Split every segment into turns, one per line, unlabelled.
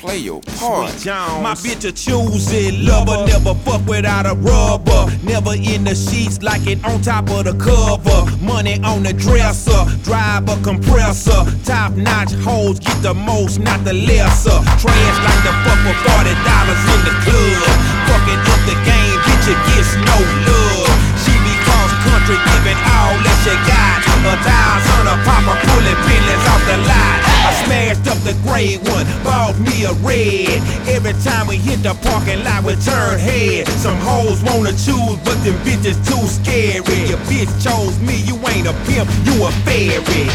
play your part.
My bitch a choosy lover, never fuck without a rubber. Never in the sheets like it on top of the cover. Money on the dresser, drive a compressor. Top notch hoes get the most, not the lesser. Trash like the fuck for $40 in the club. Fucking up the game, bitch, it gets no love. She be cross country, giving all that she got. $1,000 a popper, pulling Bentleys off the lot. I smashed up the gray one, bought me a red. Every time we hit the parking lot, we turn head. Some hoes wanna choose, but them bitches too scary. Your bitch chose me, you ain't a pimp, you a fairy.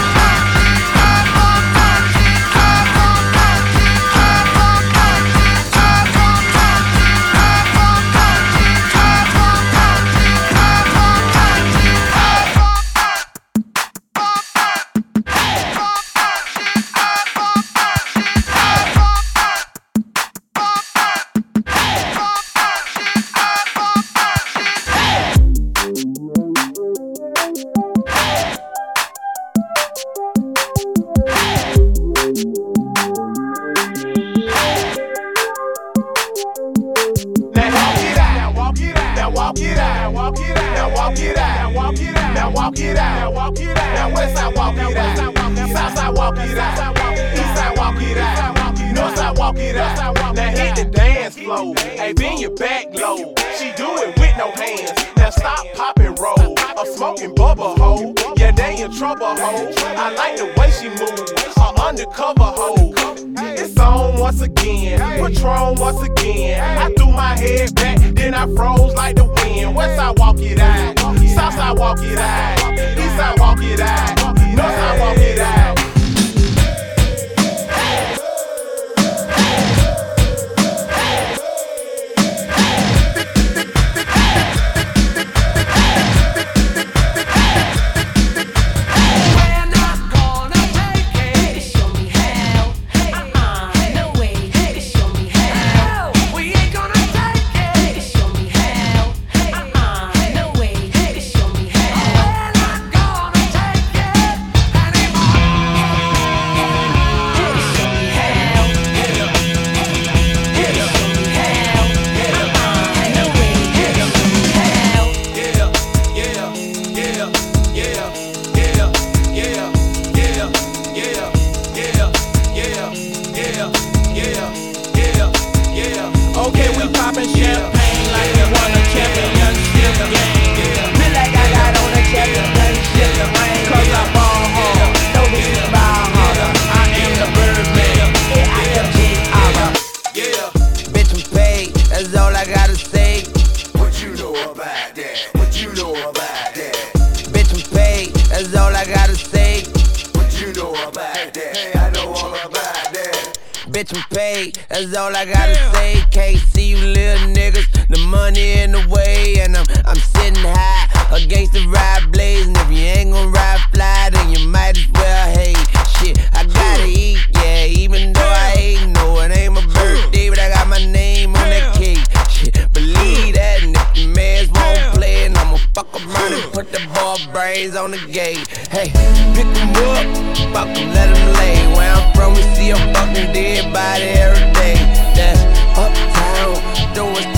Bitch, I'm paid, that's all I gotta say. Can't see you little niggas, the money in the way. And I'm sitting high against the ride blaze. And if you ain't gon' ride fly, then you might as well hate. Shit, I gotta eat, yeah, even though I ain't. No, it ain't my birthday, but I got my name on that cake. Shit, believe that, and if the mans won't play, and I'ma fuck around and put the ball brains on the gate. Hey, pick 'em up, fuck 'em, let 'em lay. Where I'm from, we see a fucking dead body every day. That's uptown, doing